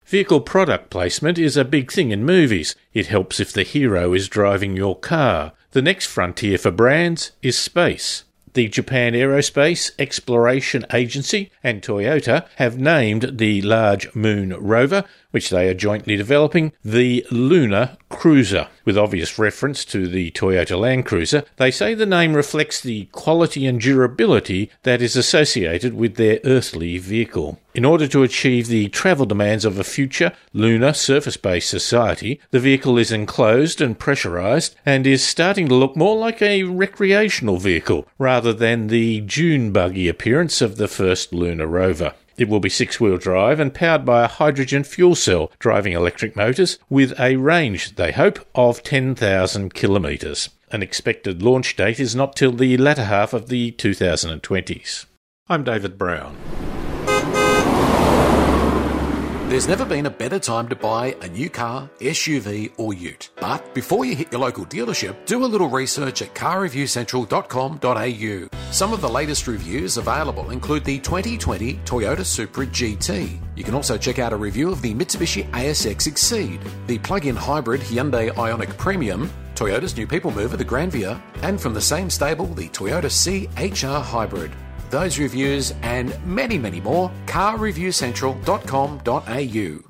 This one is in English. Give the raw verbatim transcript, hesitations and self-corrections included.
Vehicle product placement is a big thing in movies. It helps if the hero is driving your car. The next frontier for brands is space. The Japan Aerospace Exploration Agency and Toyota have named the large moon rover, which they are jointly developing, the Lunar Cruiser. With obvious reference to the Toyota Land Cruiser, they say the name reflects the quality and durability that is associated with their earthly vehicle. In order to achieve the travel demands of a future lunar surface-based society, the vehicle is enclosed and pressurised and is starting to look more like a recreational vehicle rather than the dune buggy appearance of the first lunar rover. It will be six-wheel drive and powered by a hydrogen fuel cell driving electric motors with a range, they hope, of ten thousand kilometres. An expected launch date is not till the latter half of the two thousand twenties. I'm David Brown. There's never been a better time to buy a new car, S U V or ute. But before you hit your local dealership, do a little research at car review central dot com dot a u. Some of the latest reviews available include the twenty twenty Toyota Supra G T. You can also check out a review of the Mitsubishi A S X Exceed, the plug-in hybrid Hyundai Ioniq Premium, Toyota's new people mover, the Granvia, and from the same stable, the Toyota C H R Hybrid. Those reviews and many, many more, car review central dot com dot a u.